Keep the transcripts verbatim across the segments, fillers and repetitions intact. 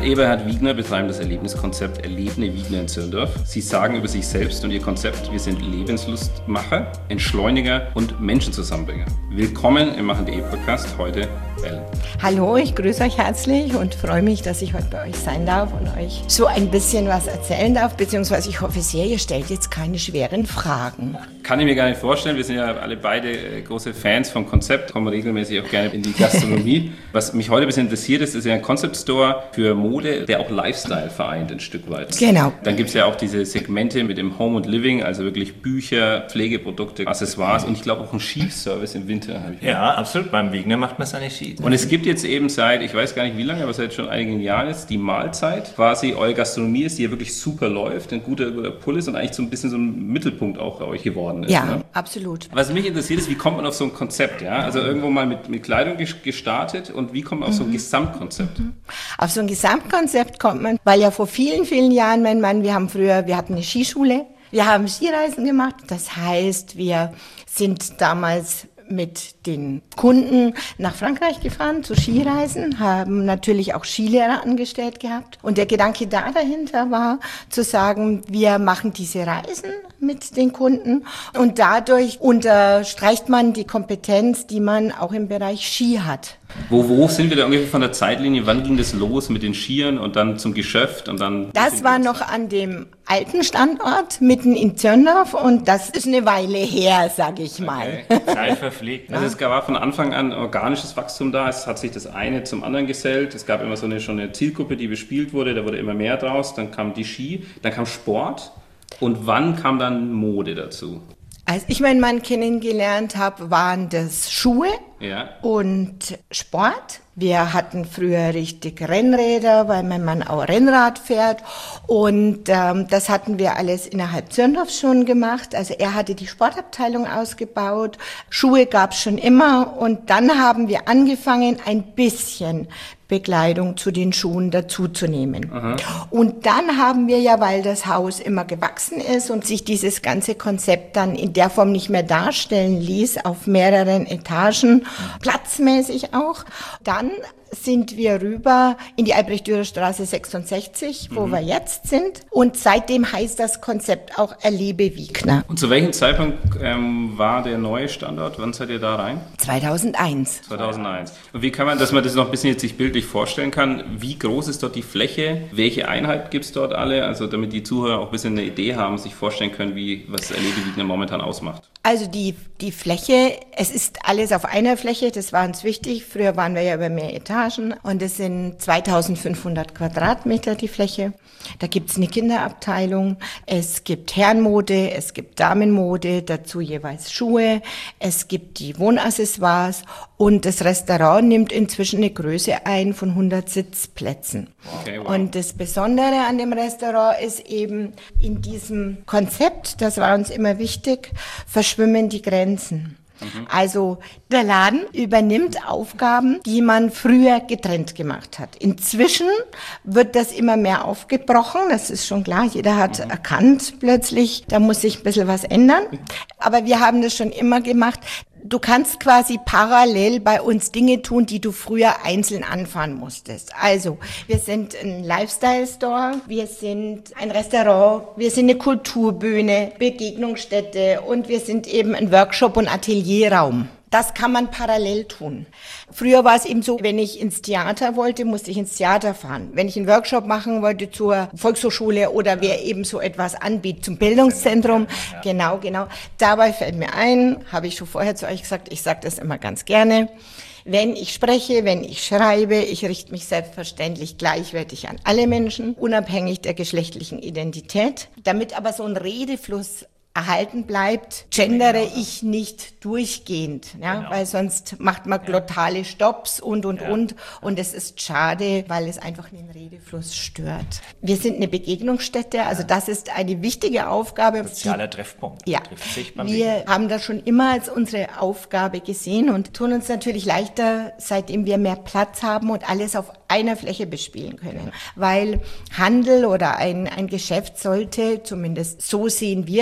Eberhard Wiegner betreiben das Erlebniskonzept Erlebne Wiegner in Zirndorf. Sie sagen über sich selbst und ihr Konzept, wir sind Lebenslustmacher, Entschleuniger und Menschenzusammenbringer. Willkommen im Machen.de Podcast, heute Ellen. Hallo, ich grüße euch herzlich und freue mich, dass ich heute bei euch sein darf und euch so ein bisschen was erzählen darf, beziehungsweise ich hoffe sehr, ihr stellt jetzt keine schweren Fragen. Kann ich mir gar nicht vorstellen, wir sind ja alle beide große Fans vom Konzept, kommen regelmäßig auch gerne in die Gastronomie. Was mich heute ein bisschen interessiert ist, ist ja ein Concept Store für Mode, der auch Lifestyle vereint ein Stück weit. Genau. Dann gibt es ja auch diese Segmente mit dem Home und Living, also wirklich Bücher, Pflegeprodukte, Accessoires und ich glaube auch einen Skiservice im Winter. Habe ich ja, absolut. Beim Wiegner macht man seine Ski. Und es gibt jetzt eben seit, ich weiß gar nicht wie lange, aber seit schon einigen Jahren ist die Mahlzeit, quasi eure Gastronomie ist, die ja wirklich super läuft, ein guter, guter Pull ist und eigentlich so ein bisschen so ein Mittelpunkt auch bei euch geworden ist. Ja, ne? Absolut. Was mich interessiert ist, wie kommt man auf so ein Konzept? Ja? Also irgendwo mal mit, mit Kleidung gestartet und wie kommt man auf so ein Gesamtkonzept? Mhm. Auf so ein Gesamtkonzept kommt man, weil ja vor vielen, vielen Jahren, mein Mann, wir haben früher, wir hatten eine Skischule, wir haben Skireisen gemacht, das heißt, wir sind damals mit den Kunden nach Frankreich gefahren zu Skireisen, haben natürlich auch Skilehrer angestellt gehabt. Und der Gedanke da dahinter war, zu sagen, wir machen diese Reisen mit den Kunden und dadurch unterstreicht man die Kompetenz, die man auch im Bereich Ski hat. Wo, wo sind wir da ungefähr von der Zeitlinie? Wann ging das los mit den Skiern und dann zum Geschäft und dann? Das war noch an dem alten Standort mitten in Zirndorf und das ist eine Weile her, sage ich mal. Okay. Zeit verfliegt. Also es war von Anfang an organisches Wachstum da. Es hat sich das eine zum anderen gesellt. Es gab immer so eine schon eine Zielgruppe, die bespielt wurde. Da wurde immer mehr draus. Dann kam die Ski, dann kam Sport. Und wann kam dann Mode dazu? Als ich meinen Mann kennengelernt habe, waren das Schuhe ja. und Sport. Wir hatten früher richtig Rennräder, weil mein Mann auch Rennrad fährt und ähm, das hatten wir alles innerhalb Zirndorfs schon gemacht. Also er hatte die Sportabteilung ausgebaut, Schuhe gab es schon immer und dann haben wir angefangen, ein bisschen Bekleidung zu den Schuhen dazuzunehmen. Aha. Und dann haben wir ja, weil das Haus immer gewachsen ist und sich dieses ganze Konzept dann in der Form nicht mehr darstellen ließ, auf mehreren Etagen, platzmäßig auch, dann sind wir rüber in die Albrecht-Dürer-Straße sechsundsechzig, wo mhm. wir jetzt sind. Und seitdem heißt das Konzept auch Erlebe Wiegner. Und zu welchem Zeitpunkt ähm, war der neue Standort? Wann seid ihr da rein? zweitausendeins. zweitausendeins. Und wie kann man, dass man das noch ein bisschen jetzt sich bildlich vorstellen kann, wie groß ist dort die Fläche? Welche Einheit gibt es dort alle? Also damit die Zuhörer auch ein bisschen eine Idee haben, sich vorstellen können, wie was Erlebe Wiegner momentan ausmacht. Also die, die Fläche, es ist alles auf einer Fläche, das war uns wichtig. Früher waren wir ja über mehr Etagen. Und es sind zweitausendfünfhundert Quadratmeter die Fläche. Da gibt's eine Kinderabteilung, es gibt Herrenmode, es gibt Damenmode, dazu jeweils Schuhe, es gibt die Wohnaccessoires und das Restaurant nimmt inzwischen eine Größe ein von hundert Sitzplätzen. Okay, wow. Und das Besondere an dem Restaurant ist eben in diesem Konzept, das war uns immer wichtig, verschwimmen die Grenzen. Also der Laden übernimmt Aufgaben, die man früher getrennt gemacht hat. Inzwischen wird das immer mehr aufgebrochen, das ist schon klar. Jeder hat mhm. erkannt plötzlich, da muss sich ein bisschen was ändern. Aber wir haben das schon immer gemacht. Du kannst quasi parallel bei uns Dinge tun, die du früher einzeln anfahren musstest. Also, wir sind ein Lifestyle-Store, wir sind ein Restaurant, wir sind eine Kulturbühne, Begegnungsstätte und wir sind eben ein Workshop- und Atelierraum. Das kann man parallel tun. Früher war es eben so, wenn ich ins Theater wollte, musste ich ins Theater fahren. Wenn ich einen Workshop machen wollte zur Volkshochschule oder wer eben so etwas anbietet, zum Bildungszentrum. Ja. Genau, genau. Dabei fällt mir ein, habe ich schon vorher zu euch gesagt, ich sage das immer ganz gerne. Wenn ich spreche, wenn ich schreibe, ich richte mich selbstverständlich gleichwertig an alle Menschen, unabhängig der geschlechtlichen Identität. Damit aber so ein Redefluss erhalten bleibt, gendere ich nicht durchgehend, ja, genau. Weil sonst macht man glottale Stops und, und, ja. und. Und es ist schade, weil es einfach den Redefluss stört. Wir sind eine Begegnungsstätte, also das ist eine wichtige Aufgabe. Sozialer Treffpunkt. Ja, wir haben das schon immer als unsere Aufgabe gesehen und tun uns natürlich leichter, seitdem wir mehr Platz haben und alles auf einer Fläche bespielen können. Weil Handel oder ein, ein Geschäft sollte, zumindest so sehen wir es als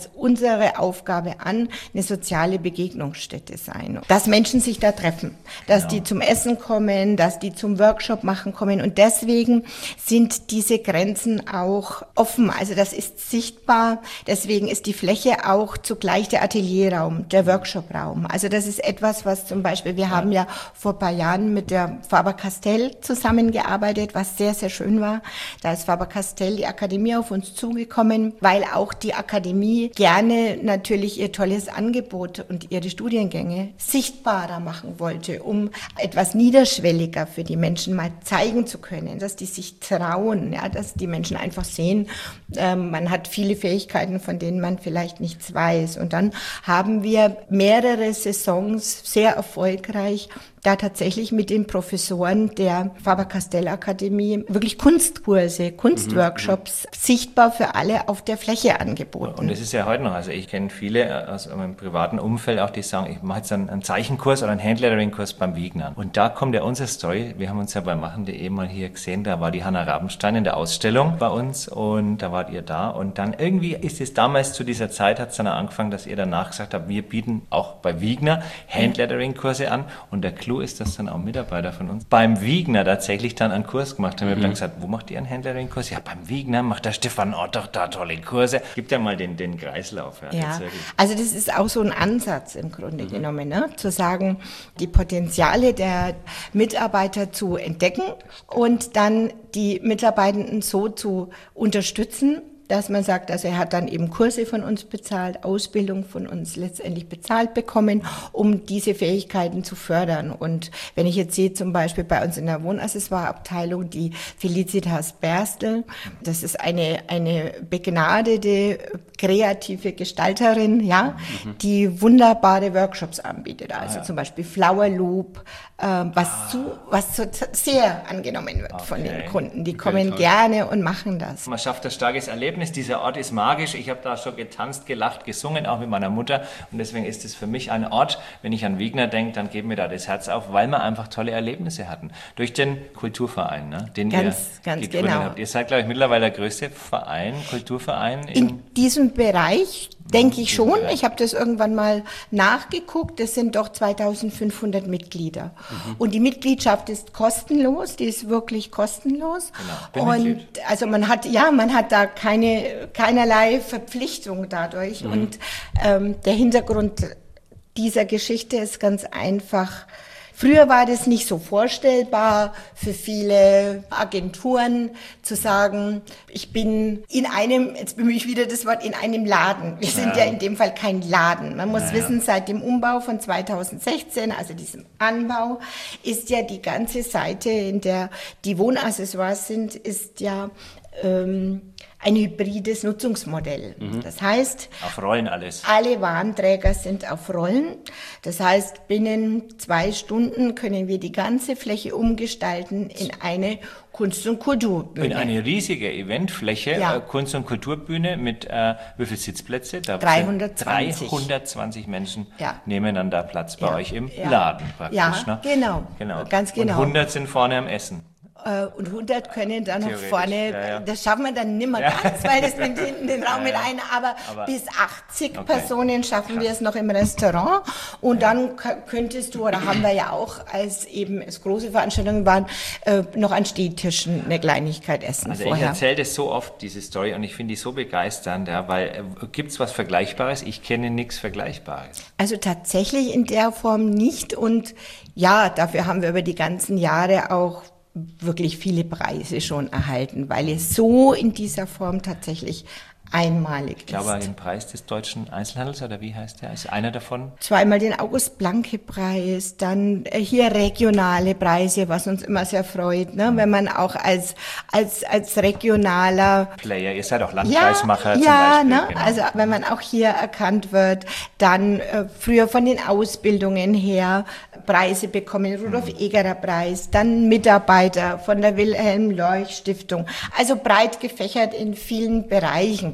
als unsere Aufgabe an, eine soziale Begegnungsstätte sein. Dass Menschen sich da treffen, dass Genau. die zum Essen kommen, dass die zum Workshop machen kommen. Und deswegen sind diese Grenzen auch offen. Also das ist sichtbar. Deswegen ist die Fläche auch zugleich der Atelierraum, der Workshopraum. Also das ist etwas, was zum Beispiel, wir haben ja vor ein paar Jahren mit der Faber-Castell zusammengearbeitet, was sehr, sehr schön war. Da ist Faber-Castell, die Akademie, auf uns zugekommen, weil auch die Akademie gerne natürlich ihr tolles Angebot und ihre Studiengänge sichtbarer machen wollte, um etwas niederschwelliger für die Menschen mal zeigen zu können, dass die sich trauen, ja, dass die Menschen einfach sehen, ähm, man hat viele Fähigkeiten, von denen man vielleicht nichts weiß. Und dann haben wir mehrere Saisons sehr erfolgreich da tatsächlich mit den Professoren der Faber-Castell-Akademie wirklich Kunstkurse, Kunstworkshops mhm. sichtbar für alle auf der Fläche angeboten. Und das ist ja heute noch, also ich kenne viele aus meinem privaten Umfeld auch, die sagen, ich mache jetzt einen, einen Zeichenkurs oder einen Handlettering-Kurs beim Wiegner. Und da kommt ja unsere Story, wir haben uns ja bei machen.de mal hier gesehen, da war die Hanna Rabenstein in der Ausstellung bei uns und da wart ihr da und dann irgendwie ist es damals zu dieser Zeit, hat es dann angefangen, dass ihr danach gesagt habt, wir bieten auch bei Wiegner Handlettering-Kurse an und der Clou ist, dass dann auch Mitarbeiter von uns beim Wiegner tatsächlich dann einen Kurs gemacht haben. Wir haben dann gesagt, wo macht ihr einen Handlettering-Kurs? Ja, beim Wiegner macht der Stefan Ott doch da tolle Kurse. Gibt ja mal den, den Kreislauf. Ja, ja. Also das ist auch so ein Ansatz im Grunde mhm. genommen, ne? Zu sagen, die Potenziale der Mitarbeiter zu entdecken und dann die Mitarbeitenden so zu unterstützen, dass man sagt, also er hat dann eben Kurse von uns bezahlt, Ausbildung von uns letztendlich bezahlt bekommen, um diese Fähigkeiten zu fördern. Und wenn ich jetzt sehe, zum Beispiel bei uns in der Wohnaccessoire-Abteilung, die Felicitas Berstel, das ist eine, eine begnadete, kreative Gestalterin, ja, mhm. die wunderbare Workshops anbietet. Also ah, ja. zum Beispiel Flower Loop, äh, was ah. zu, was zu, sehr angenommen wird okay. von den Kunden. Die kommen okay, gerne und machen das. Man schafft ein starkes Erlebnis. Dieser Ort ist magisch. Ich habe da schon getanzt, gelacht, gesungen, auch mit meiner Mutter. Und deswegen ist es für mich ein Ort, wenn ich an Wiegner denke, dann geht mir da das Herz auf, weil wir einfach tolle Erlebnisse hatten. Durch den Kulturverein, ne, den ganz, ihr ganz gegründet genau. habt. Ihr seid, glaube ich, mittlerweile der größte Verein, Kulturverein. In, in diesem Bereich denke ich schon. Ich habe das irgendwann mal nachgeguckt. Das sind doch zweitausendfünfhundert Mitglieder. Mhm. Und die Mitgliedschaft ist kostenlos. Die ist wirklich kostenlos. Genau. Und Mitglied. also man hat, ja, man hat da keine, keinerlei Verpflichtung dadurch. Mhm. Und ähm, der Hintergrund dieser Geschichte ist ganz einfach. Früher war das nicht so vorstellbar für viele Agenturen zu sagen, ich bin in einem, jetzt bemühe ich wieder das Wort, in einem Laden. Wir sind ja, ja in dem Fall kein Laden. Man muss ja, wissen, seit dem Umbau von zweitausendsechzehn, also diesem Anbau, ist ja die ganze Seite, in der die Wohnaccessoires sind, ist ja ähm, ein hybrides Nutzungsmodell. Mhm. Das heißt, auf Rollen alles. Alle Warenträger sind auf Rollen. Das heißt, binnen zwei Stunden können wir die ganze Fläche umgestalten in eine Kunst- und Kulturbühne. In eine riesige Eventfläche, ja. äh, Kunst- und Kulturbühne mit äh, wie viele Sitzplätze? Da dreihundertzwanzig. dreihundertzwanzig Menschen ja. nehmen dann da Platz bei ja. euch im ja. Laden praktisch. Ja, ne? genau. genau. Ganz genau. Und hundert sind vorne am Essen. Und hundert können dann noch vorne, ja, ja. das schaffen wir dann nimmer ja. ganz, weil das nimmt hinten den Raum ja, mit ein, aber, aber bis achtzig okay. Personen schaffen Krass. wir es noch im Restaurant und ja. dann könntest du, oder haben wir ja auch, als eben es große Veranstaltungen waren, äh, noch an Stehtischen eine Kleinigkeit essen also vorher. Ich erzähle das so oft, diese Story, und ich finde die so begeisternd, ja, weil äh, gibt es was Vergleichbares? Ich kenne nichts Vergleichbares. Also tatsächlich in der Form nicht und ja, dafür haben wir über die ganzen Jahre auch wirklich viele Preise schon erhalten, weil es so in dieser Form tatsächlich einmalig ich glaube, ist. Den Preis des deutschen Einzelhandels, oder wie heißt der? Ist einer davon? Zweimal den August-Blanke-Preis, dann hier regionale Preise, was uns immer sehr freut, ne? Wenn man auch als als als regionaler Player, ihr seid auch Landkreismacher ja, zum ja, Beispiel. Ne? Genau. Also wenn man auch hier erkannt wird, dann äh, früher von den Ausbildungen her Preise bekommen, Rudolf-Egerer-Preis, dann Mitarbeiter von der Wilhelm-Lorch-Stiftung, also breit gefächert in vielen Bereichen.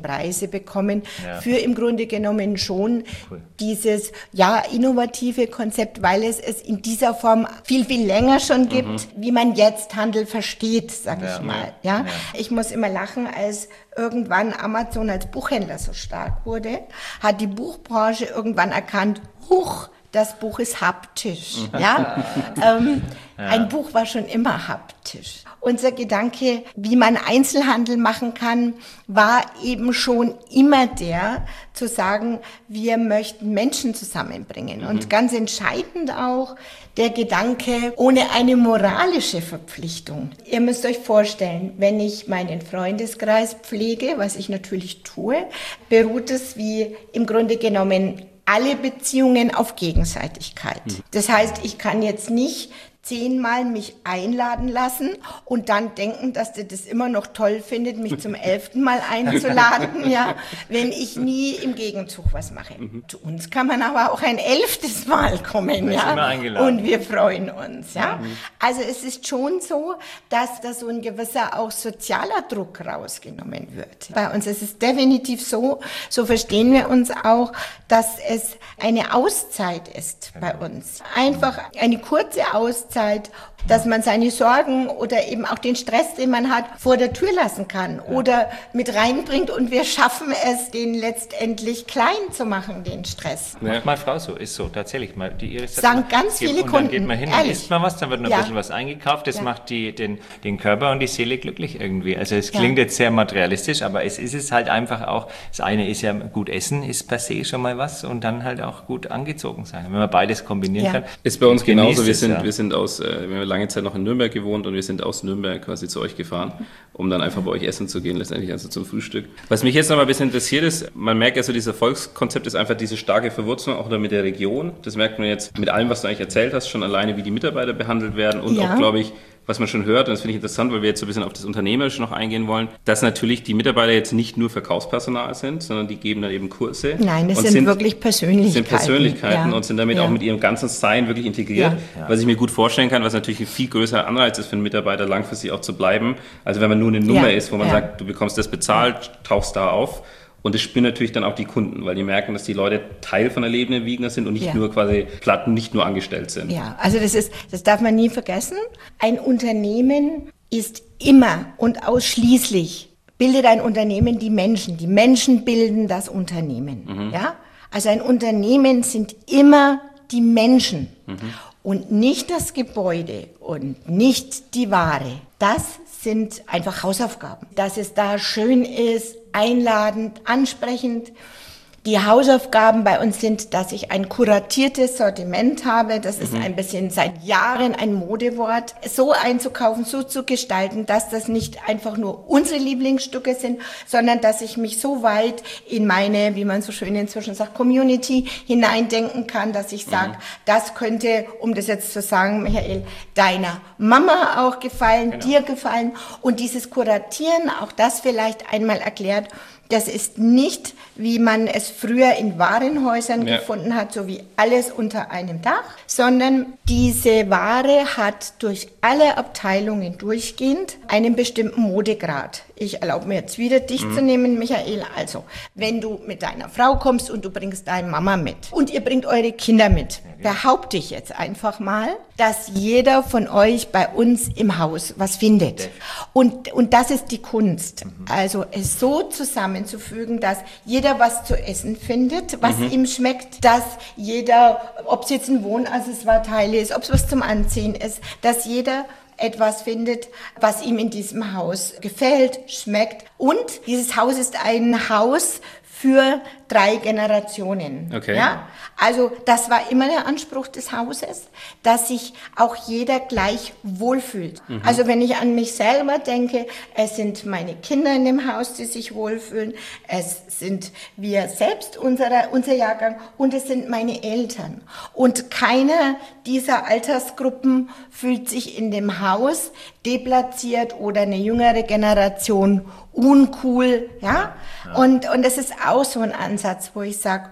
Preise bekommen Ja. für im Grunde genommen schon Cool. dieses ja innovative Konzept, weil es es in dieser Form viel, viel länger schon gibt, wie man jetzt Handel versteht, sag Ja. ich mal. Ja? Ja. Ich muss immer lachen, als irgendwann Amazon als Buchhändler so stark wurde, hat die Buchbranche irgendwann erkannt, huch, das Buch ist haptisch. Ja? ähm, Ja. Ein Buch war schon immer haptisch. Unser Gedanke, wie man Einzelhandel machen kann, war eben schon immer der, zu sagen, wir möchten Menschen zusammenbringen. Mhm. Und ganz entscheidend auch der Gedanke, ohne eine moralische Verpflichtung. Ihr müsst euch vorstellen, wenn ich meinen Freundeskreis pflege, was ich natürlich tue, beruht es wie im Grunde genommen alle Beziehungen auf Gegenseitigkeit. Das heißt, ich kann jetzt nicht zehnmal mich einladen lassen und dann denken, dass der das immer noch toll findet, mich zum elften Mal einzuladen, ja, wenn ich nie im Gegenzug was mache. Mhm. Zu uns kann man aber auch ein elftes Mal kommen, ja, immer eingeladen. und wir freuen uns, ja. Mhm. Also es ist schon so, dass da so ein gewisser auch sozialer Druck rausgenommen wird. Bei uns ist es definitiv so, so verstehen wir uns auch, dass es eine Auszeit ist bei uns. Einfach eine kurze Auszeit, dass man seine Sorgen oder eben auch den Stress, den man hat, vor der Tür lassen kann oder mit reinbringt und wir schaffen es, den letztendlich klein zu machen, den Stress. Ja. Macht meine Frau so, ist so, tatsächlich. Mal, die Iris Sagen ganz viele und Kunden, dann geht man hin, ehrlich. dann isst man was, dann wird noch Ja. ein bisschen was eingekauft, das Ja. macht die, den, den Körper und die Seele glücklich irgendwie. Also es Ja. klingt jetzt sehr materialistisch, aber es ist es halt einfach auch, das eine ist ja gut essen, ist per se schon mal was und dann halt auch gut angezogen sein. Wenn man beides kombinieren Ja. kann. Ist bei uns genauso. genießt Wir es, sind, ja. wir sind aus, äh, wir haben lange Zeit noch in Nürnberg gewohnt und wir sind aus Nürnberg quasi zu euch gefahren, um dann einfach bei euch essen zu gehen, letztendlich also zum Frühstück. Was mich jetzt noch mal ein bisschen interessiert ist, man merkt also, dieses Erfolgskonzept ist einfach diese starke Verwurzelung auch mit der Region. Das merkt man jetzt mit allem, was du eigentlich erzählt hast, schon alleine, wie die Mitarbeiter behandelt werden und Ja. auch, glaube ich, was man schon hört, und das finde ich interessant, weil wir jetzt so ein bisschen auf das Unternehmerische noch eingehen wollen, dass natürlich die Mitarbeiter jetzt nicht nur Verkaufspersonal sind, sondern die geben dann eben Kurse. Nein, es und sind, wirklich Persönlichkeiten. sind Persönlichkeiten Ja. und sind damit Ja. auch mit ihrem ganzen Sein wirklich integriert, Ja. was ich mir gut vorstellen kann, was natürlich ein viel größerer Anreiz ist für einen Mitarbeiter, langfristig auch zu bleiben. Also wenn man nur eine Nummer Ja. ist, wo man Ja. sagt, du bekommst das bezahlt, tauchst da auf. Und das spüren natürlich dann auch die Kunden, weil die merken, dass die Leute Teil von der lebenden Wiegner sind und nicht Ja. nur quasi Platten, nicht nur angestellt sind. Ja, also das ist, das darf man nie vergessen. Ein Unternehmen ist immer und ausschließlich, bildet ein Unternehmen die Menschen. Die Menschen bilden das Unternehmen. Ja? Also ein Unternehmen sind immer die Menschen und nicht das Gebäude und nicht die Ware. Das sind einfach Hausaufgaben. Dass es da schön ist, einladend, ansprechend. Die Hausaufgaben bei uns sind, dass ich ein kuratiertes Sortiment habe. Das ist ein bisschen seit Jahren ein Modewort. So einzukaufen, so zu gestalten, dass das nicht einfach nur unsere Lieblingsstücke sind, sondern dass ich mich so weit in meine, wie man so schön inzwischen sagt, Community hineindenken kann, dass ich sage, das könnte, um das jetzt zu sagen, Michael, deiner Mama auch gefallen, Genau. dir gefallen. Und dieses Kuratieren, auch das vielleicht einmal erklärt, das ist nicht, wie man es früher in Warenhäusern Ja. gefunden hat, so wie alles unter einem Dach, sondern diese Ware hat durch alle Abteilungen durchgehend einen bestimmten Modegrad. Ich erlaube mir jetzt wieder dich zu nehmen, Michael. Also, wenn du mit deiner Frau kommst und du bringst deine Mama mit und ihr bringt eure Kinder mit, behaupte ich jetzt einfach mal, dass jeder von euch bei uns im Haus was findet. Und, und das ist die Kunst. Also, es so zusammenzufügen, dass jeder was zu essen findet, was ihm schmeckt, dass jeder, ob es jetzt ein Wohnaccessoire-Teil ist, ob es was zum Anziehen ist, dass jeder etwas findet, was ihm in diesem Haus gefällt, schmeckt. Und dieses Haus ist ein Haus für drei Generationen. Okay. Ja? Also das war immer der Anspruch des Hauses, dass sich auch jeder gleich wohlfühlt. Mhm. Also wenn ich an mich selber denke, es sind meine Kinder in dem Haus, die sich wohlfühlen, es sind wir selbst, unsere, unser Jahrgang, und es sind meine Eltern. Und keiner dieser Altersgruppen fühlt sich in dem Haus deplatziert oder eine jüngere Generation uncool, ja? Ja. Und, und das ist auch so ein Ansatz, wo ich sage,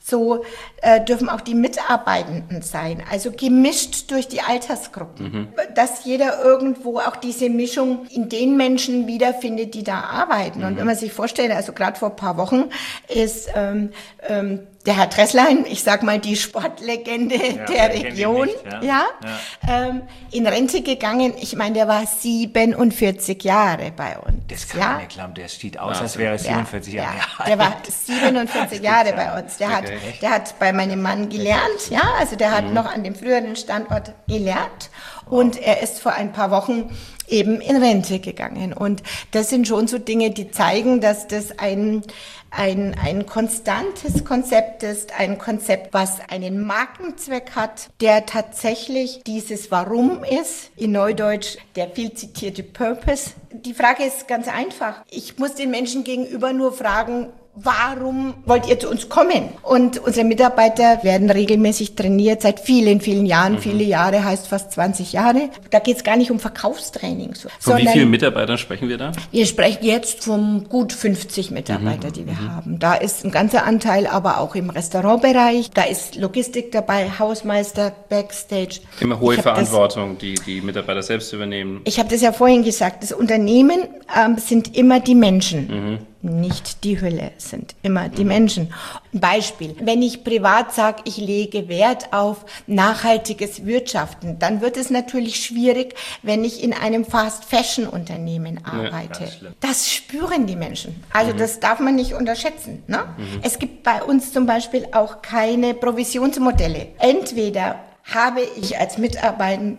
so äh, dürfen auch die Mitarbeitenden sein, also gemischt durch die Altersgruppen, mhm. dass jeder irgendwo auch diese Mischung in den Menschen wiederfindet, die da arbeiten. Mhm. Und wenn man sich vorstellt, also gerade vor ein paar Wochen ist ähm, ähm, der Herr Tresslein, ich sag mal die Sportlegende ja, der Region, nicht, ja, ja, ja. Ähm, in Rente gegangen. Ich meine, der war siebenundvierzig Jahre bei uns. Das kann ja? man nicht glauben, der sieht aus, als wäre er siebenundvierzig ja, Jahre alt. Ja, der war siebenundvierzig Jahre bei uns. Der, okay. hat, der hat bei meinem Mann gelernt, ja, also der hat mhm. noch an dem früheren Standort gelernt und er ist vor ein paar Wochen eben in Rente gegangen. Und das sind schon so Dinge, die zeigen, dass das ein, ein, ein konstantes Konzept ist, ein Konzept, was einen Markenzweck hat, der tatsächlich dieses Warum ist, in Neudeutsch der viel zitierte Purpose. Die Frage ist ganz einfach. Ich muss den Menschen gegenüber nur fragen, warum wollt ihr zu uns kommen? Und unsere Mitarbeiter werden regelmäßig trainiert, seit vielen, vielen Jahren. Mhm. Viele Jahre heißt fast zwanzig Jahre. Da geht es gar nicht um Verkaufstraining. So. Von wie vielen Mitarbeitern sprechen wir da? Wir sprechen jetzt von gut fünfzig Mitarbeitern, mhm. die wir mhm. haben. Da ist ein ganzer Anteil aber auch im Restaurantbereich. Da ist Logistik dabei, Hausmeister, Backstage. Immer hohe Verantwortung, das, die die Mitarbeiter selbst übernehmen. Ich habe das ja vorhin gesagt. Das Unternehmen ähm, sind immer die Menschen. Mhm. Nicht die Hülle, sind immer die Menschen. Beispiel, wenn ich privat sage, ich lege Wert auf nachhaltiges Wirtschaften, dann wird es natürlich schwierig, wenn ich in einem Fast-Fashion-Unternehmen arbeite. Ja, das, das spüren die Menschen. Also mhm. das darf man nicht unterschätzen. Ne? Mhm. Es gibt bei uns zum Beispiel auch keine Provisionsmodelle. Entweder habe ich als Mitarbeiter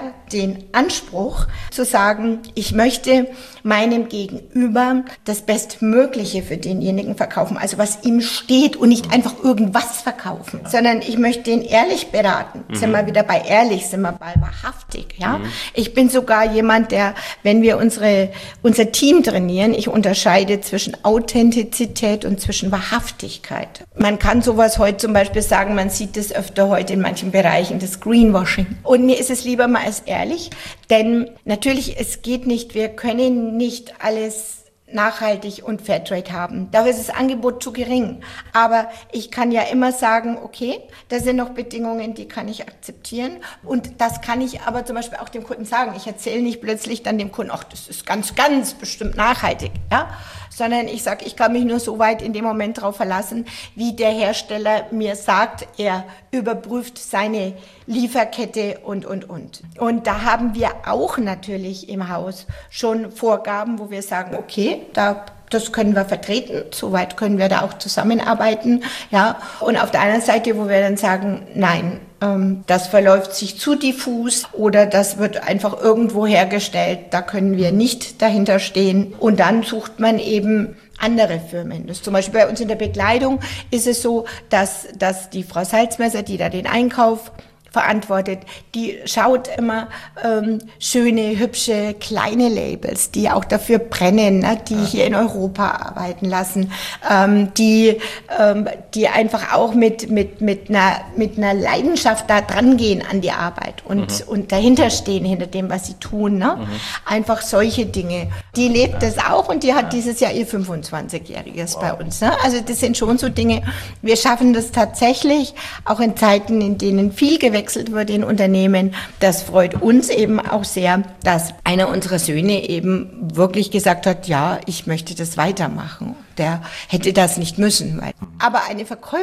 den Anspruch zu sagen, ich möchte meinem Gegenüber das Bestmögliche für denjenigen verkaufen, also was ihm steht und nicht einfach irgendwas verkaufen, sondern ich möchte ihn ehrlich beraten. Mhm. Sind wir wieder bei ehrlich, sind wir bei wahrhaftig, ja? Mhm. Ich bin sogar jemand, der, wenn wir unsere, unser Team trainieren, ich unterscheide zwischen Authentizität und zwischen Wahrhaftigkeit. Man kann sowas heute zum Beispiel sagen, man sieht das öfter heute in manchen Bereichen, das Greenwashing. Und mir ist es lieber mal als ehrlich, denn natürlich, es geht nicht, wir können nicht alles nachhaltig und Fairtrade haben. Dafür ist das Angebot zu gering. Aber ich kann ja immer sagen, okay, da sind noch Bedingungen, die kann ich akzeptieren. Und das kann ich aber zum Beispiel auch dem Kunden sagen. Ich erzähle nicht plötzlich dann dem Kunden, ach, das ist ganz, ganz bestimmt nachhaltig, ja, sondern ich sage, ich kann mich nur so weit in dem Moment darauf verlassen, wie der Hersteller mir sagt, er überprüft seine Lieferkette und, und, und. Und da haben wir auch natürlich im Haus schon Vorgaben, wo wir sagen, okay, da das können wir vertreten, soweit können wir da auch zusammenarbeiten, ja. Und auf der anderen Seite, wo wir dann sagen, nein, ähm, das verläuft sich zu diffus oder das wird einfach irgendwo hergestellt, da können wir nicht dahinter stehen. Und dann sucht man eben andere Firmen. Das zum Beispiel bei uns in der Bekleidung ist es so, dass, dass die Frau Salzmesser, die da den Einkauf verantwortet, die schaut immer ähm, schöne, hübsche, kleine Labels, die auch dafür brennen, ne, die hier in Europa arbeiten lassen, ähm, die ähm, die einfach auch mit mit mit einer mit einer Leidenschaft da dran gehen an die Arbeit und mhm. und dahinter stehen hinter dem, was sie tun, ne? Mhm. Einfach solche Dinge. Die lebt das auch und die hat dieses Jahr ihr fünfundzwanzigjähriges wow. bei uns, ne? Also das sind schon so Dinge. Wir schaffen das tatsächlich auch in Zeiten, in denen viel gewechselt wird in Unternehmen. Das freut uns eben auch sehr, dass einer unserer Söhne eben wirklich gesagt hat, ja, ich möchte das weitermachen. Der hätte das nicht müssen. Aber eine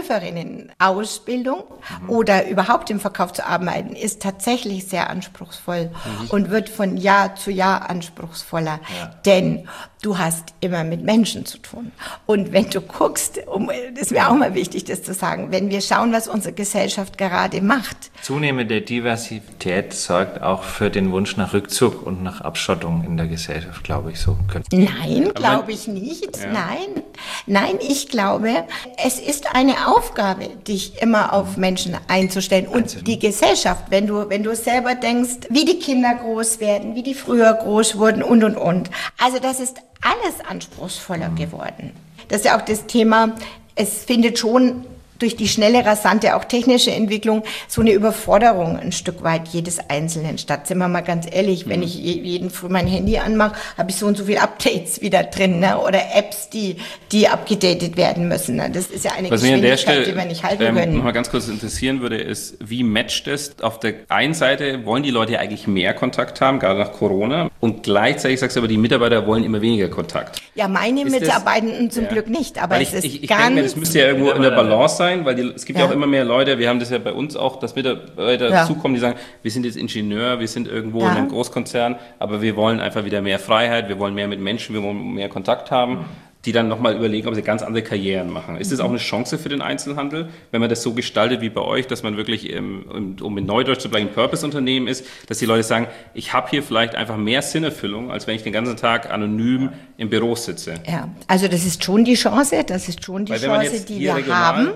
Verkäuferinnen-Ausbildung mhm. oder überhaupt im Verkauf zu arbeiten, ist tatsächlich sehr anspruchsvoll mhm. und wird von Jahr zu Jahr anspruchsvoller. Ja. Denn du hast immer mit Menschen zu tun. Und wenn du guckst, um, das ist mir auch mal wichtig, das zu sagen, wenn wir schauen, was unsere Gesellschaft gerade macht. Zunehmende Diversität sorgt auch für den Wunsch nach Rückzug und nach Abschottung in der Gesellschaft, glaube ich, so. Nein, glaube ich nicht. Ja. Nein. Nein, ich glaube, es ist eine Aufgabe, dich immer auf Menschen einzustellen. Und die Gesellschaft, wenn du, wenn du selber denkst, wie die Kinder groß werden, wie die früher groß wurden und, und, und. Also das ist alles anspruchsvoller geworden. Das ist ja auch das Thema, es findet schon durch die schnelle, rasante, auch technische Entwicklung so eine Überforderung ein Stück weit jedes Einzelnen statt. Sind wir mal ganz ehrlich, wenn ich jeden früh mein Handy anmache, habe ich so und so viele Updates wieder drin, ne? Oder Apps, die die abgedatet werden müssen. Ne? Das ist ja eine Was Geschwindigkeit, Stelle, die wir nicht halten ähm, können. noch mal ganz kurz interessieren würde, ist, wie matcht es? Auf der einen Seite wollen die Leute ja eigentlich mehr Kontakt haben, gerade nach Corona, und gleichzeitig sagst du aber, die Mitarbeiter wollen immer weniger Kontakt. Ja, meine ist Mitarbeitenden das, zum ja. Glück nicht, aber weil es ich, ist ich, ich ganz... denke mir, das müsste ja irgendwo in der Balance sein, weil die, es gibt ja. Ja. ja auch immer mehr Leute, wir haben das ja bei uns auch, dass Mitarbeiter Ja. dazukommen, die sagen, wir sind jetzt Ingenieur, wir sind irgendwo Ja. in einem Großkonzern, aber wir wollen einfach wieder mehr Freiheit, wir wollen mehr mit Menschen, wir wollen mehr Kontakt haben, die dann nochmal überlegen, ob sie ganz andere Karrieren machen. Ist das auch eine Chance für den Einzelhandel, wenn man das so gestaltet wie bei euch, dass man wirklich, im, um in Neudeutsch zu bleiben, ein Purpose-Unternehmen ist, dass die Leute sagen, ich habe hier vielleicht einfach mehr Sinnerfüllung, als wenn ich den ganzen Tag anonym im Büro sitze? Ja, also das ist schon die Chance, das ist schon die Weil wenn man Chance, jetzt die hier wir regional- haben.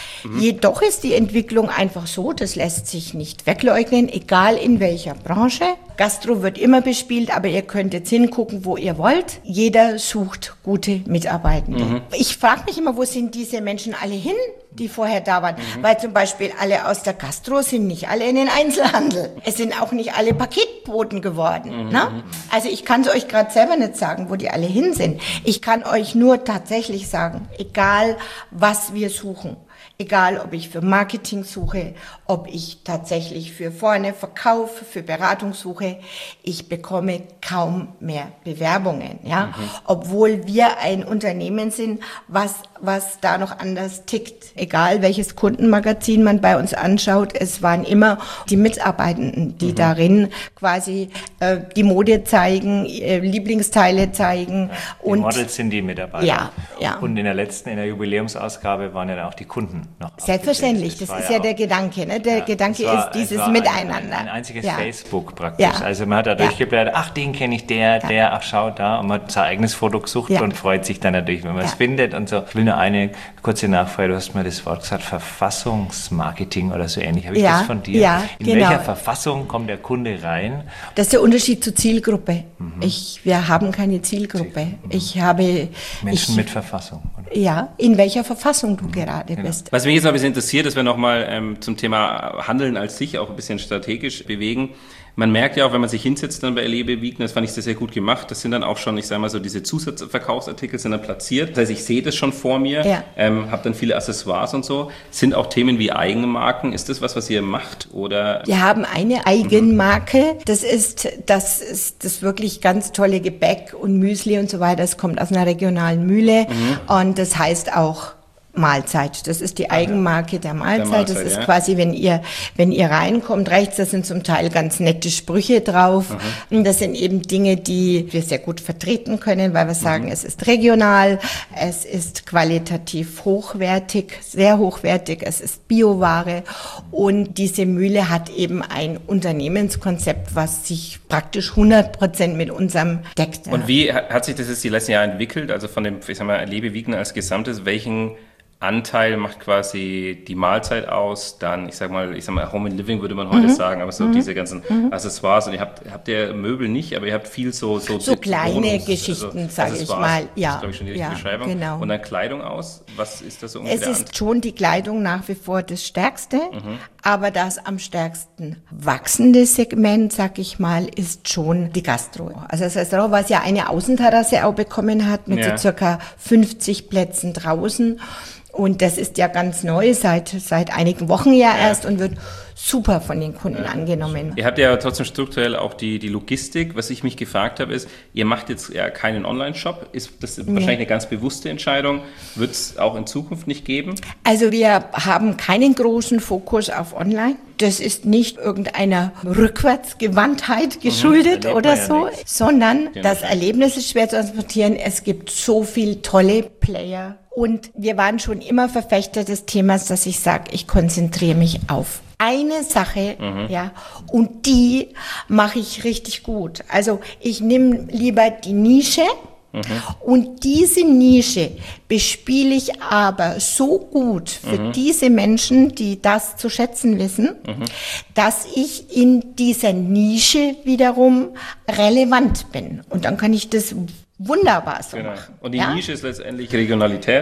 Jedoch ist die Entwicklung einfach so, das lässt sich nicht wegleugnen, egal in welcher Branche. Gastro wird immer bespielt, aber ihr könnt jetzt hingucken, wo ihr wollt. Jeder sucht gute Mitarbeitende. Mhm. Ich frage mich immer, wo sind diese Menschen alle hin, die vorher da waren? Mhm. Weil zum Beispiel alle aus der Gastro sind nicht alle in den Einzelhandel. Es sind auch nicht alle Paketboten geworden. Mhm. Ne? Also ich kann es euch gerade selber nicht sagen, wo die alle hin sind. Ich kann euch nur tatsächlich sagen, egal was wir suchen, egal, ob ich für Marketing suche, ob ich tatsächlich für vorne Verkauf, für Beratung suche, ich bekomme kaum mehr Bewerbungen, ja. Mhm. Obwohl wir ein Unternehmen sind, was, was da noch anders tickt. Egal, welches Kundenmagazin man bei uns anschaut, es waren immer die Mitarbeitenden, die mhm. darin quasi äh, die Mode zeigen, äh, Lieblingsteile zeigen. Ja, die und Models sind die Mitarbeiter. Ja, ja. Und in der letzten, in der Jubiläumsausgabe waren ja dann auch die Kunden noch. Selbstverständlich, das, das ist ja, ja der Gedanke, ne? Der ja, Gedanke war, ist dieses ein, Miteinander. Ein, ein einziges ja. Facebook praktisch. Ja. Also man hat da durchgeblättert, ach, den kenne ich, der, ja. der, ach, schau da. Und man hat sein eigenes Foto gesucht ja. und freut sich dann natürlich, wenn man es ja. findet und so. Ich will nur eine kurze Nachfrage, du hast mal das Wort gesagt, Verfassungsmarketing oder so ähnlich. Habe ich ja. das von dir? Ja, In genau. welcher Verfassung kommt der Kunde rein? Das ist der Unterschied zur Zielgruppe. Mhm. Ich, wir haben keine Zielgruppe. Mhm. Ich habe... Menschen ich, mit Verfassung. Oder? Ja, in welcher Verfassung du mhm. gerade genau. bist. Was mich jetzt noch ein bisschen interessiert, dass wir nochmal ähm, zum Thema Handeln als sich auch ein bisschen strategisch bewegen. Man merkt ja auch, wenn man sich hinsetzt dann bei Erlebe Wiegner, das fand ich sehr, sehr gut gemacht, das sind dann auch schon, ich sage mal so, diese Zusatzverkaufsartikel sind dann platziert. Das heißt, ich sehe das schon vor mir, ja. ähm, habe dann viele Accessoires und so. Sind auch Themen wie Eigenmarken, ist das was, was ihr macht? Oder? Wir haben eine Eigenmarke, das ist, das ist das wirklich ganz tolle Gebäck und Müsli und so weiter, das kommt aus einer regionalen Mühle mhm. und das heißt auch Mahlzeit. Das ist die Eigenmarke der Mahlzeit. Der Mahlzeit das ist ja. quasi, wenn ihr, wenn ihr reinkommt, rechts, da sind zum Teil ganz nette Sprüche drauf. Mhm. Und das sind eben Dinge, die wir sehr gut vertreten können, weil wir sagen, mhm. es ist regional, es ist qualitativ hochwertig, sehr hochwertig, es ist Bioware. Und diese Mühle hat eben ein Unternehmenskonzept, was sich praktisch hundert Prozent mit unserem deckt. Und wie hat sich das jetzt die letzten Jahre entwickelt? Also von dem, ich sag mal, Erlebe Wiegner als Gesamtes, welchen Anteil macht quasi die Mahlzeit aus, dann, ich sag mal, ich sag mal, Home and Living würde man heute mhm. sagen, aber so mhm. diese ganzen mhm. Accessoires, und ihr habt, habt ihr Möbel nicht, aber ihr habt viel so, so, so kleine Wohnungs, Geschichten, also sage ich mal, ja. Das ist, glaube ich, schon die richtige ja, Beschreibung. Genau. Und dann Kleidung aus, was ist das so ungefähr? Es ist schon die Kleidung nach wie vor das Stärkste, mhm. aber das am stärksten wachsende Segment, sag ich mal, ist schon die Gastro. Also das Restaurant, was ja eine Außenterrasse auch bekommen hat, mit ja. so circa fünfzig Plätzen draußen. Und das ist ja ganz neu, seit, seit einigen Wochen ja, ja. erst und wird super von den Kunden ja. angenommen. Ihr habt ja trotzdem strukturell auch die, die Logistik. Was ich mich gefragt habe, ist, ihr macht jetzt ja keinen Online-Shop. Ist das nee. wahrscheinlich eine ganz bewusste Entscheidung? Wird es auch in Zukunft nicht geben? Also wir haben keinen großen Fokus auf Online. Das ist nicht irgendeiner Rückwärtsgewandtheit geschuldet mhm, oder so, ja sondern ja, das Erlebnis ist schwer zu transportieren. Es gibt so viele tolle Player. Und wir waren schon immer Verfechter des Themas, dass ich sage, ich konzentriere mich auf eine Sache, mhm. ja, und die mache ich richtig gut. Also ich nehme lieber die Nische, mhm. und diese Nische bespiele ich aber so gut für mhm. diese Menschen, die das zu schätzen wissen, mhm. dass ich in dieser Nische wiederum relevant bin. Und dann kann ich das wunderbar so genau. machen. Und die ja? Nische ist letztendlich Regionalität?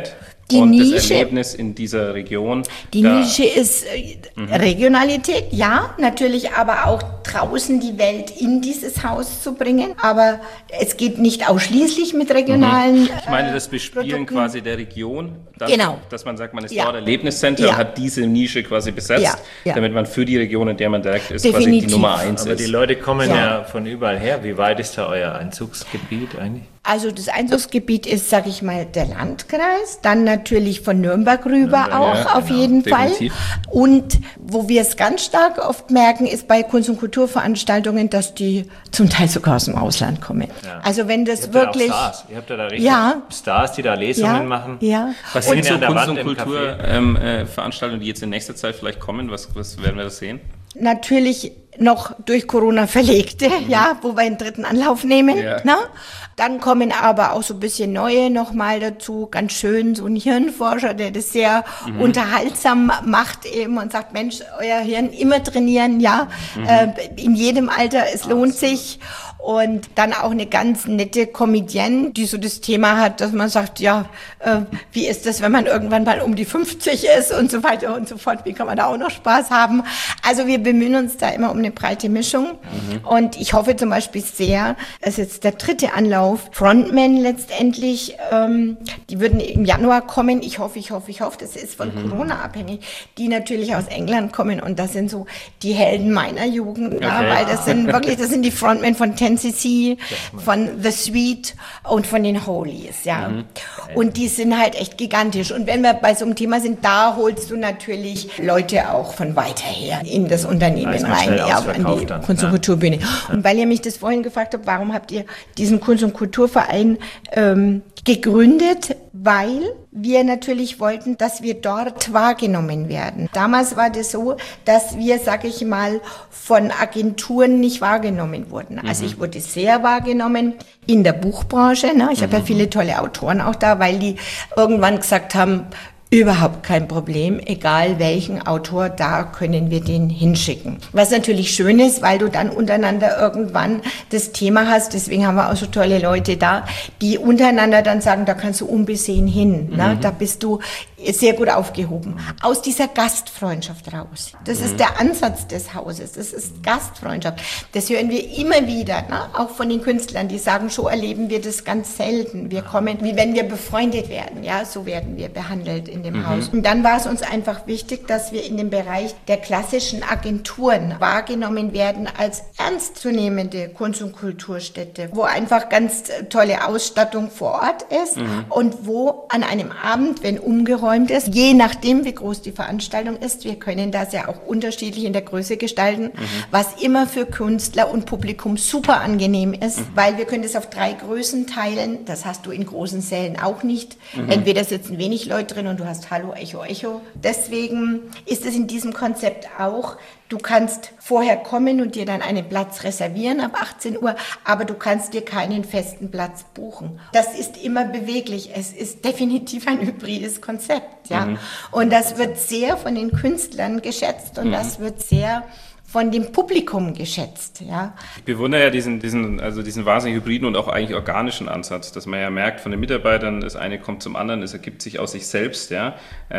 Die und Nische, das Erlebnis in dieser Region. Die da, Nische ist äh, mhm. Regionalität, ja, natürlich, aber auch draußen die Welt in dieses Haus zu bringen. Aber es geht nicht ausschließlich mit regionalen mhm. Ich meine, das Bespielen Produkten. quasi der Region, dass, genau. dass man sagt, man ist ja. dort Erlebniscenter ja. und hat diese Nische quasi besetzt, ja. Ja. damit man für die Region, in der man direkt ist, Definitiv. quasi die Nummer eins Aber ist. die Leute kommen ja. ja von überall her. Wie weit ist da euer Einzugsgebiet eigentlich? Also das Einzugsgebiet ist, sage ich mal, der Landkreis, dann natürlich von Nürnberg rüber Nürnberg, auch ja, auf genau, jeden definitiv. Fall. Und wo wir es ganz stark oft merken, ist bei Kunst- und Kulturveranstaltungen, dass die zum Teil sogar aus dem Ausland kommen. Ja. Also wenn das Ihr habt wirklich... Ja auch Stars. Ihr habt ja da richtig ja. Stars, die da Lesungen ja, machen. Ja. Was und sind so an der Kunst- Wand und im Kulturveranstaltungen, ähm, äh, Veranstaltungen, die jetzt in nächster Zeit vielleicht kommen? Was, was werden wir da sehen? Natürlich noch durch Corona verlegte, mhm. ja, wo wir einen dritten Anlauf nehmen. Ja. Ne? Dann kommen aber auch so ein bisschen neue nochmal dazu, ganz schön, so ein Hirnforscher, der das sehr mhm. unterhaltsam macht eben und sagt, Mensch, euer Hirn immer trainieren, ja, mhm. äh, in jedem Alter, es lohnt sich. Und dann auch eine ganz nette Comedienne, die so das Thema hat, dass man sagt, ja, äh, wie ist das, wenn man irgendwann mal um die fünfzig ist und so weiter und so fort, wie kann man da auch noch Spaß haben? Also wir bemühen uns da immer um eine breite Mischung. Mhm. Und ich hoffe zum Beispiel sehr, es ist jetzt der dritte Anlauf, Frontman letztendlich, ähm, die würden im Januar kommen. Ich hoffe, ich hoffe, ich hoffe, das ist von mhm. Corona abhängig, die natürlich aus England kommen und das sind so die Helden meiner Jugend, okay. ja, weil das sind wirklich, das sind die Frontmen von Ten C C, von The Sweet und von den Holies, ja. Mhm. Und die sind halt echt gigantisch. Und wenn wir bei so einem Thema sind, da holst du natürlich Leute auch von weiter her in das Unternehmen rein, ja, an die dann. Kunst- und ja. Kulturbühne. Ja. Und weil ihr mich das vorhin gefragt habt, warum habt ihr diesen Kunst- und Kulturverein ähm, gegründet? Weil wir natürlich wollten, dass wir dort wahrgenommen werden. Damals war das so, dass wir, sag ich mal, von Agenturen nicht wahrgenommen wurden. Also ich wurde sehr wahrgenommen in der Buchbranche. Ne? Ich mhm. habe ja viele tolle Autoren auch da, weil die irgendwann gesagt haben, überhaupt kein Problem, egal welchen Autor, da können wir den hinschicken. Was natürlich schön ist, weil du dann untereinander irgendwann das Thema hast, deswegen haben wir auch so tolle Leute da, die untereinander dann sagen, da kannst du unbesehen hin, mhm. ne? Da bist du sehr gut aufgehoben. Aus dieser Gastfreundschaft raus. Das mhm. ist der Ansatz des Hauses, das ist Gastfreundschaft. Das hören wir immer wieder, ne? Auch von den Künstlern, die sagen, so erleben wir das ganz selten. Wir kommen, wie wenn wir befreundet werden, ja, so werden wir behandelt in dem mhm. Haus. Und dann war es uns einfach wichtig, dass wir in dem Bereich der klassischen Agenturen wahrgenommen werden als ernstzunehmende Kunst- und Kulturstätte, wo einfach ganz tolle Ausstattung vor Ort ist mhm. und wo an einem Abend, wenn umgeräumt ist, je nachdem, wie groß die Veranstaltung ist, wir können das ja auch unterschiedlich in der Größe gestalten, mhm. was immer für Künstler und Publikum super angenehm ist, mhm. weil wir können das auf drei Größen teilen, das hast du in großen Sälen auch nicht. Mhm. Entweder sitzen wenig Leute drin und du hast Hallo, Echo, Echo. Deswegen ist es in diesem Konzept auch, du kannst vorher kommen und dir dann einen Platz reservieren ab achtzehn Uhr, aber du kannst dir keinen festen Platz buchen. Das ist immer beweglich. Es ist definitiv ein hybrides Konzept, ja. Mhm. Und das wird sehr von den Künstlern geschätzt und mhm. das wird sehr von dem Publikum geschätzt, ja. Ich bewundere ja diesen, diesen, also diesen wahnsinnig hybriden und auch eigentlich organischen Ansatz, dass man ja merkt von den Mitarbeitern, das eine kommt zum anderen, es ergibt sich aus sich selbst, ja.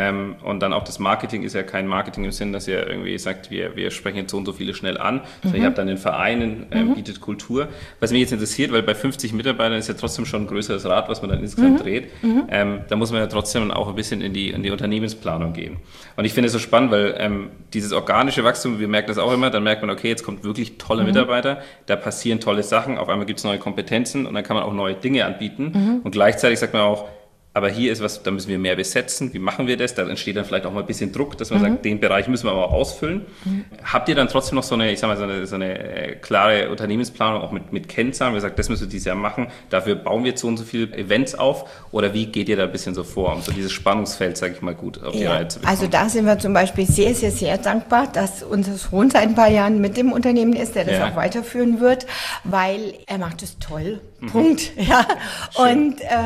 Und dann auch das Marketing ist ja kein Marketing im Sinn, dass ihr irgendwie sagt, wir, wir sprechen jetzt so und so viele schnell an, sondern mhm. ihr habt dann den Verein, äh, mhm. bietet Kultur. Was mich jetzt interessiert, weil bei fünfzig Mitarbeitern ist ja trotzdem schon ein größeres Rad, was man dann insgesamt mhm. dreht, mhm. Ähm, da muss man ja trotzdem auch ein bisschen in die, in die Unternehmensplanung gehen. Und ich finde es so spannend, weil ähm, dieses organische Wachstum, wir merken das auch immer, dann merkt man, okay, jetzt kommt wirklich tolle mhm. Mitarbeiter, da passieren tolle Sachen, auf einmal gibt es neue Kompetenzen und dann kann man auch neue Dinge anbieten mhm. und gleichzeitig sagt man auch, aber hier ist was, da müssen wir mehr besetzen, wie machen wir das? Da entsteht dann vielleicht auch mal ein bisschen Druck, dass man mhm. sagt, den Bereich müssen wir aber auch ausfüllen. Mhm. Habt ihr dann trotzdem noch so eine, ich sag mal, so eine, so eine klare Unternehmensplanung, auch mit, mit Kennzahlen, wo ihr sagt, das müssen wir dieses Jahr machen, dafür bauen wir jetzt so und so viele Events auf, oder wie geht ihr da ein bisschen so vor, um so dieses Spannungsfeld, sage ich mal, gut auf die ja, Reihe zu bekommen? Also da sind wir zum Beispiel sehr, sehr, sehr dankbar, dass unser Sohn seit ein paar Jahren mit dem Unternehmen ist, der das ja. auch weiterführen wird, weil er macht es toll. Mhm. Punkt. Ja. Und äh,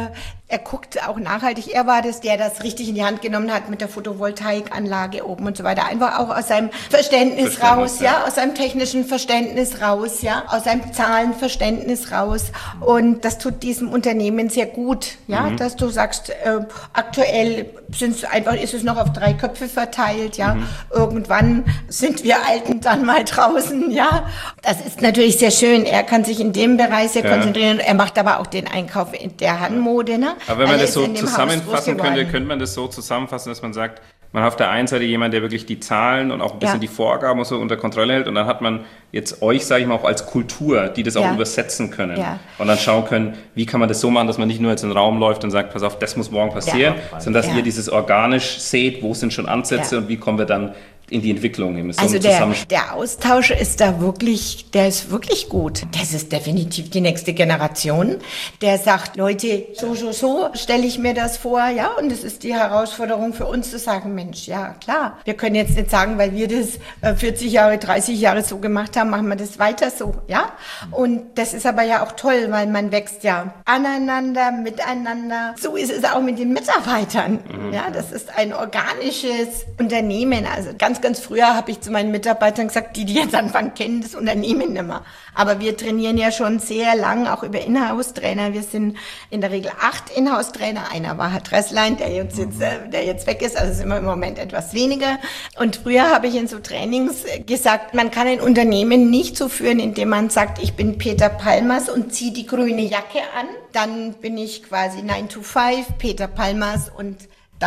Er guckt auch nachhaltig. Er war das, der das richtig in die Hand genommen hat mit der Photovoltaikanlage oben und so weiter. Einfach auch aus seinem Verständnis, Verständnis raus, ja. ja, aus seinem technischen Verständnis raus, ja, aus seinem Zahlenverständnis raus. Und das tut diesem Unternehmen sehr gut, ja, mhm. dass du sagst, äh, aktuell sind es einfach, ist es noch auf drei Köpfe verteilt, ja. Mhm. Irgendwann sind wir Alten dann mal draußen, ja. Das ist natürlich sehr schön. Er kann sich in dem Bereich sehr ja. konzentrieren. Er macht aber auch den Einkauf in der Handmode, ne? Aber wenn man das so zusammenfassen könnte, könnte man das so zusammenfassen, dass man sagt, man hat auf der einen Seite jemand, der wirklich die Zahlen und auch ein bisschen ja. die Vorgaben und so unter Kontrolle hält, und dann hat man jetzt euch, sage ich mal, auch als Kultur, die das auch ja. übersetzen können ja. und dann schauen können, wie kann man das so machen, dass man nicht nur jetzt in den Raum läuft und sagt, pass auf, das muss morgen passieren, ja. sondern dass ja. ihr dieses organisch seht, wo sind schon Ansätze ja. und wie kommen wir dann in die Entwicklung. So also der, der Austausch ist da wirklich, der ist wirklich gut. Das ist definitiv die nächste Generation, der sagt, Leute, so, so, so stelle ich mir das vor, ja, und es ist die Herausforderung für uns zu sagen, Mensch, ja, klar, wir können jetzt nicht sagen, weil wir das vierzig Jahre, dreißig Jahre so gemacht haben, machen wir das weiter so, ja, und das ist aber ja auch toll, weil man wächst ja aneinander, miteinander. So ist es auch mit den Mitarbeitern, mhm. ja, das ist ein organisches Unternehmen, also ganz Ganz, ganz früher habe ich zu meinen Mitarbeitern gesagt, die, die jetzt anfangen, kennen das Unternehmen nicht mehr. Aber wir trainieren ja schon sehr lang, auch über Inhouse-Trainer. Wir sind in der Regel acht Inhouse-Trainer. Einer war Herr Dresslein, der jetzt, jetzt, der jetzt weg ist, also sind wir im Moment etwas weniger. Und früher habe ich in so Trainings gesagt, man kann ein Unternehmen nicht so führen, indem man sagt, ich bin Peter Palmers und ziehe die grüne Jacke an. Dann bin ich quasi nine to five, Peter Palmers, und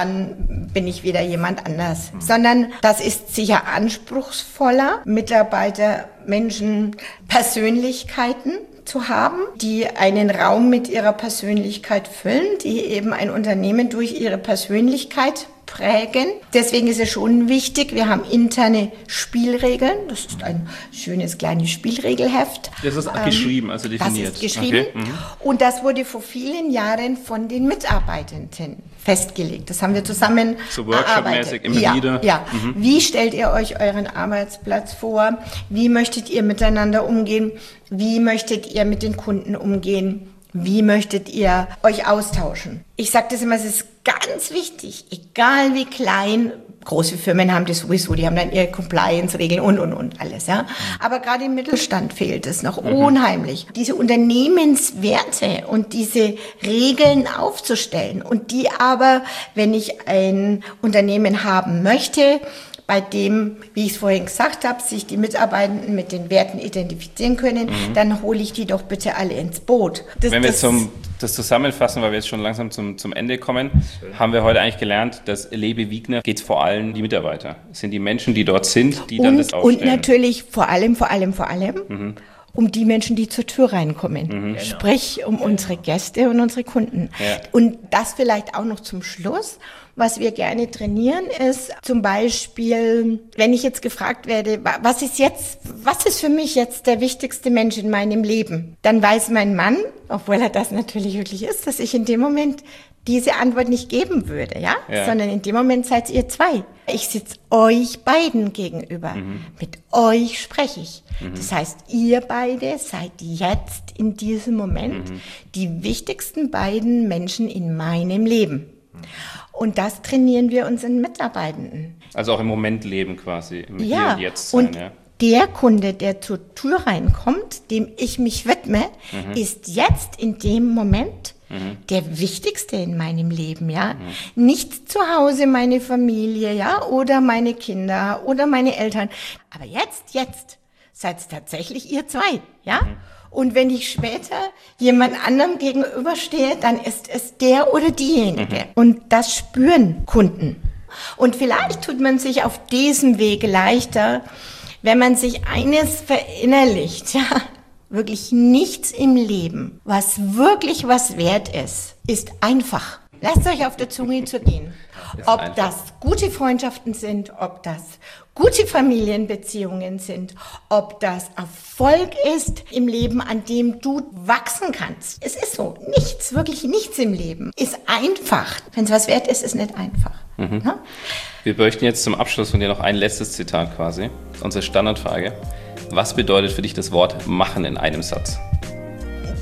dann bin ich wieder jemand anders. Mhm. Sondern das ist sicher anspruchsvoller, Mitarbeiter, Menschen, Persönlichkeiten zu haben, die einen Raum mit ihrer Persönlichkeit füllen, die eben ein Unternehmen durch ihre Persönlichkeit prägen. Deswegen ist es schon wichtig, wir haben interne Spielregeln. Das ist ein schönes kleines Spielregelheft. Das ist ähm, geschrieben, also definiert. Das ist geschrieben. Okay. Mhm. Und das wurde vor vielen Jahren von den Mitarbeitenden festgelegt. Das haben wir zusammen so Workshop-mäßig immer ja, wieder. Ja. Mhm. Wie stellt ihr euch euren Arbeitsplatz vor? Wie möchtet ihr miteinander umgehen? Wie möchtet ihr mit den Kunden umgehen? Wie möchtet ihr euch austauschen? Ich sage das immer, es ist ganz wichtig, egal wie klein, große Firmen haben das sowieso, die haben dann ihre Compliance-Regeln und, und, und alles, ja. Aber gerade im Mittelstand fehlt es noch mhm. unheimlich. Diese Unternehmenswerte und diese Regeln aufzustellen und die aber, wenn ich ein Unternehmen haben möchte, bei dem, wie ich es vorhin gesagt habe, sich die Mitarbeitenden mit den Werten identifizieren können, mhm. dann hole ich die doch bitte alle ins Boot. Das, Wenn wir jetzt zum, das zusammenfassen, weil wir jetzt schon langsam zum, zum Ende kommen, haben wir heute eigentlich gelernt, dass Lebe Wiegner geht es vor allem die Mitarbeiter. Es sind die Menschen, die dort sind, die und, dann das aufstellen. Und natürlich vor allem, vor allem, vor allem, mhm. um die Menschen, die zur Tür reinkommen. Mhm. Sprich, um unsere Gäste und unsere Kunden. Ja. Und das vielleicht auch noch zum Schluss. Was wir gerne trainieren ist zum Beispiel, wenn ich jetzt gefragt werde, was ist jetzt, was ist für mich jetzt der wichtigste Mensch in meinem Leben? Dann weiß mein Mann, obwohl er das natürlich wirklich ist, dass ich in dem Moment diese Antwort nicht geben würde, ja? ja. Sondern in dem Moment seid ihr zwei. Ich sitze euch beiden gegenüber. Mhm. Mit euch spreche ich. Mhm. Das heißt, ihr beide seid jetzt in diesem Moment mhm. die wichtigsten beiden Menschen in meinem Leben. Mhm. Und das trainieren wir unseren Mitarbeitenden. Also auch im Moment leben quasi, im ja. Hier und Jetzt sein. Und ja. der Kunde, der zur Tür reinkommt, dem ich mich widme, mhm. ist jetzt in dem Moment mhm. der wichtigste in meinem Leben, ja. Mhm. Nicht zu Hause meine Familie, ja, oder meine Kinder oder meine Eltern. Aber jetzt, jetzt seid es tatsächlich ihr zwei, ja. Mhm. Und wenn ich später jemand anderem gegenüberstehe, dann ist es der oder diejenige. Mhm. Und das spüren Kunden. Und vielleicht tut man sich auf diesem Wege leichter, wenn man sich eines verinnerlicht, ja, wirklich nichts im Leben, was wirklich was wert ist, ist einfach. Lasst euch auf der Zunge zergehen. Ob einfach. Das gute Freundschaften sind, ob das gute Familienbeziehungen sind, ob das Erfolg ist im Leben, an dem du wachsen kannst. Es ist so, nichts, wirklich nichts im Leben ist einfach. Wenn es was wert ist, ist es nicht einfach. Mhm. Ja? Wir bräuchten jetzt zum Abschluss von dir noch ein letztes Zitat quasi. Unsere Standardfrage. Was bedeutet für dich das Wort machen in einem Satz?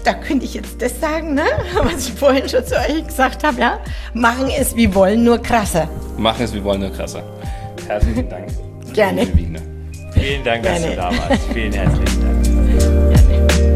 da könnte ich jetzt das sagen, ne? Was ich vorhin schon zu euch gesagt habe, ja? Machen es wie wollen, nur krasser. Machen es wie wollen, nur krasser. Herzlichen Dank. Gerne. Vielen Dank, dass Gerne. du da warst. Vielen herzlichen Dank. Gerne.